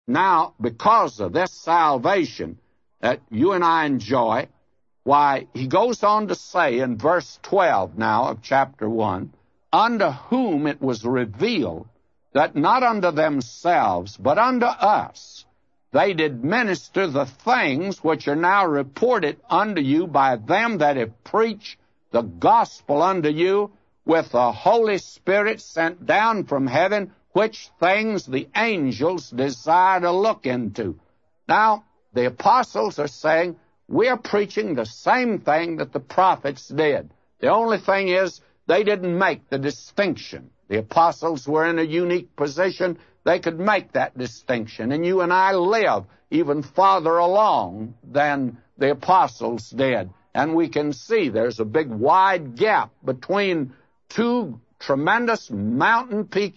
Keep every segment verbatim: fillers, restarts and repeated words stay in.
now, because of this salvation that you and I enjoy, why, he goes on to say in verse twelve now of chapter one, unto whom it was revealed that not unto themselves, but unto us, they did minister the things which are now reported unto you by them that have preached the gospel unto you with the Holy Spirit sent down from heaven, which things the angels desire to look into. Now, the apostles are saying, we're preaching the same thing that the prophets did. The only thing is, they didn't make the distinction. The apostles were in a unique position. They could make that distinction. And you and I live even farther along than the apostles did. And we can see there's a big wide gap between two tremendous mountain peak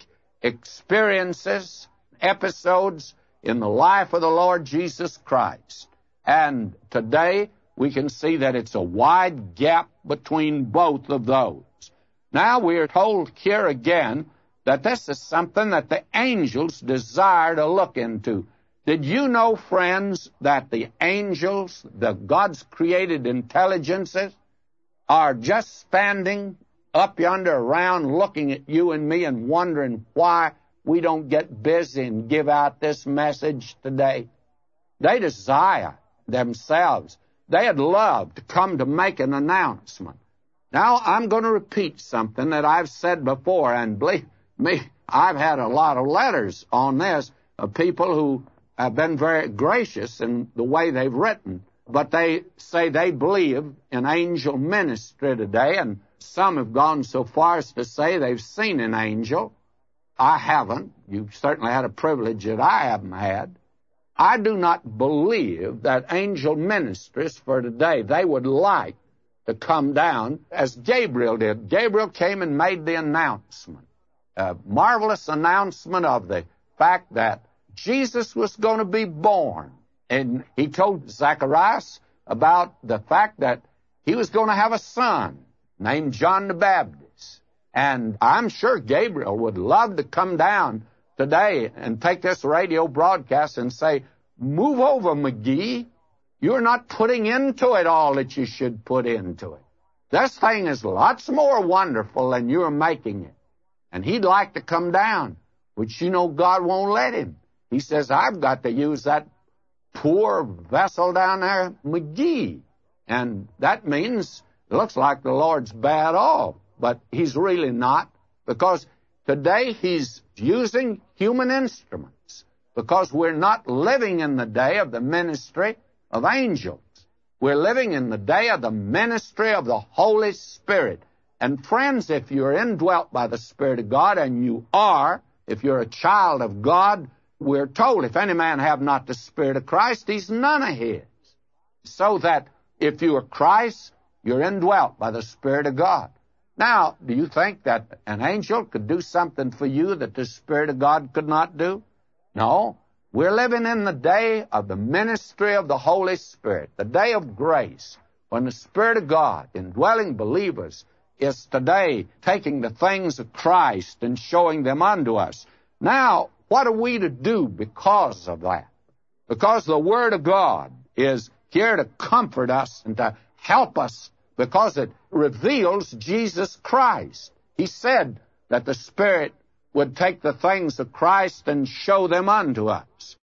experiences, episodes in the life of the Lord Jesus Christ. And today we can see that it's a wide gap between both of those. Now we are told here again that this is something that the angels desire to look into. Did you know, friends, that the angels, the God's created intelligences, are just standing up yonder around looking at you and me and wondering why we don't get busy and give out this message today? They desire themselves. They'd love to come to make an announcement. Now, I'm going to repeat something that I've said before, and believe me, I've had a lot of letters on this of people who have been very gracious in the way they've written, but they say they believe in angel ministry today, and some have gone so far as to say they've seen an angel. I haven't. You've certainly had a privilege that I haven't had. I do not believe that angel ministries for today, they would like to come down as Gabriel did. Gabriel came and made the announcement, a marvelous announcement of the fact that Jesus was going to be born. And he told Zacharias about the fact that he was going to have a son named John the Baptist. And I'm sure Gabriel would love to come down today and take this radio broadcast and say, move over, McGee. You're not putting into it all that you should put into it. This thing is lots more wonderful than you're making it. And he'd like to come down, which you know God won't let him. He says, I've got to use that poor vessel down there, McGee. And that means it looks like the Lord's bad off, but he's really not, because today he's using human instruments, because we're not living in the day of the ministry of angels. We're living in the day of the ministry of the Holy Spirit. And friends, if you're indwelt by the Spirit of God, and you are, if you're a child of God, we're told, if any man have not the Spirit of Christ, he's none of his. So that if you are Christ, you're indwelt by the Spirit of God. Now, do you think that an angel could do something for you that the Spirit of God could not do? No. We're living in the day of the ministry of the Holy Spirit, the day of grace, when the Spirit of God, indwelling believers, is today taking the things of Christ and showing them unto us. Now, what are we to do because of that? Because the Word of God is here to comfort us and to help us, because it reveals Jesus Christ. He said that the Spirit would take the things of Christ and show them unto us.